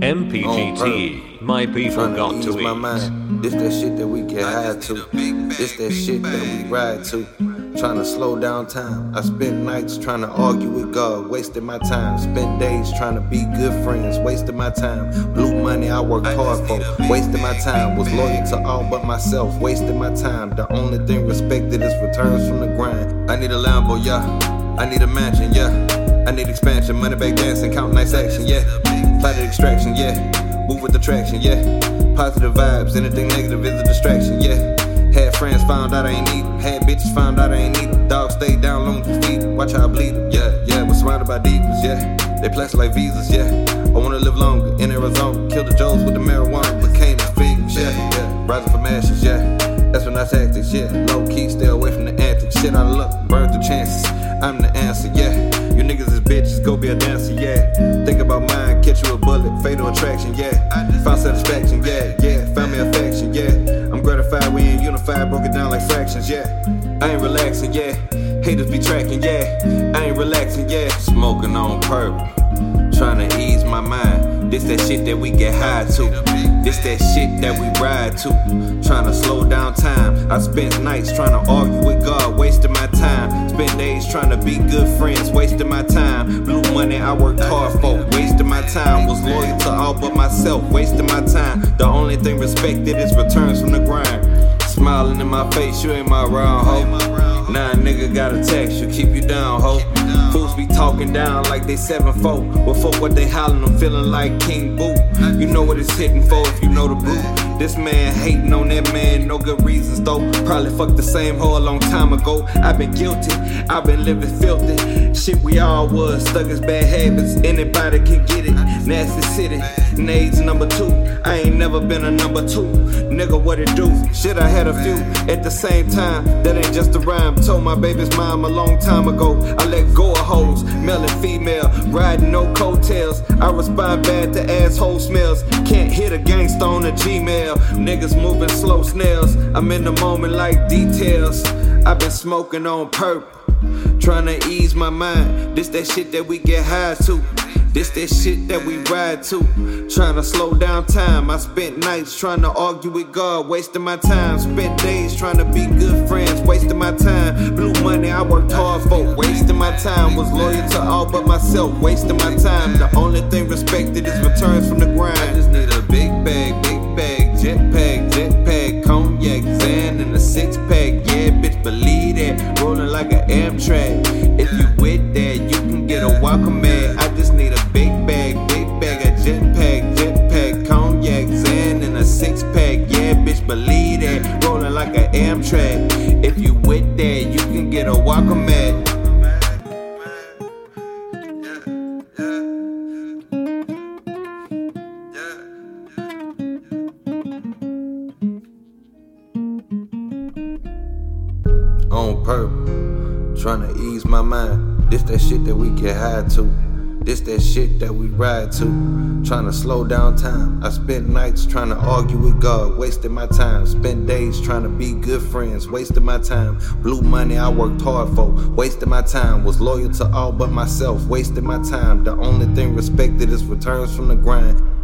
MPGT, my people got to my eat. mind. This that shit that we get high to. This that shit that we ride to. Trying to slow down time. I spent nights trying to argue with God, wasted my time. Spent days trying to be good friends, wasted my time. Blue money I worked hard for, wasted my time. Was loyal to all but myself, wasted my time. The only thing respected is returns from the grind. I need a Lambo, yeah. I need a mansion, yeah. I need expansion, money back dancing, count nice action, yeah. Plotted extraction, yeah. Move with attraction, yeah. Positive vibes, anything negative is a distraction, yeah. Had friends found out I ain't need them. Had bitches found out I ain't need them. Dogs stay down long as feed them. Watch how I bleed them, yeah, yeah. Was surrounded by divas, yeah. They plastic like visas, yeah. I wanna live longer in Arizona. Kill the Joes with the marijuana. Became the figures, yeah, yeah. Rising from ashes, yeah. That's when I tactics, yeah. Low key, stay away from the antics. Shit out of luck, burn through chances. I'm the answer, yeah. You niggas is bitches, go be a dancer, yeah. Think about mine, catch you a bullet, fatal attraction, yeah. Found satisfaction, yeah, yeah. Found me affection, yeah. I'm gratified, we ain't unified, broke it down like fractions, yeah. I ain't relaxing, yeah. Haters be tracking, yeah. I ain't relaxing, yeah. Smoking on purple, trying to ease my mind. This that shit that we get high to. This that shit that we ride to. Trying to slow down time. I spent nights trying to argue with God, wasting my time. Spent days trying to be good friends, wasting my time. Blue money I worked hard for, wasting my time. Was loyal to all but myself, wasting my time. The only thing respected is returns from the grind. Smiling in my face, you ain't my round hoe. Nah, nigga got a text, you keep you down, ho. Fools be talking down like they 7'4". Well, fuck what they hollering, I'm feeling like King Boo. You know what it's hitting for if you know the boot. This man hating on that man, no good reasons though. Probably fucked the same hoe a long time ago. I've been guilty, I've been living filthy. Shit we all was, stuck as bad habits. Anybody can get it, nasty city. Nades number 2, I ain't never been a number 2. Nigga, what it do? Shit, I had a few at the same time. That ain't just a rhyme. Told my baby's mom a long time ago. I let go of hoes, male and female, riding no coattails. I respond bad to asshole smells. Can't hit a gangsta on a Gmail. Niggas moving slow snails. I'm in the moment like details. I've been smoking on purple, trying to ease my mind. This that shit that we get high to. This that shit that we ride to. Trying to slow down time. I spent nights trying to argue with God, wasting my time. Spent days trying to be good friends, wasting my time. Blue money I worked hard for, wasting my time. Was loyal to all but myself, wasting my time. The only thing respected is returns from the grind. I just need a big bag, jetpack, cognac, Zan and a 6-pack. Yeah, bitch, believe that. Rolling like an Amtrak. If you with that, you can get a welcome mat. I just need a big bag, a jetpack, cognac, Zan and a 6-pack. Yeah, bitch, believe that. Rolling like an Amtrak. If you with that, you can get a welcome mat. On purple, trying to ease my mind. This that shit that we get high to. This that shit that we ride to. Trying to slow down time. I spent nights trying to argue with God, wasted my time. Spent days trying to be good friends, wasted my time. Blue money I worked hard for, wasted my time. Was loyal to all but myself, wasted my time. The only thing respected is returns from the grind.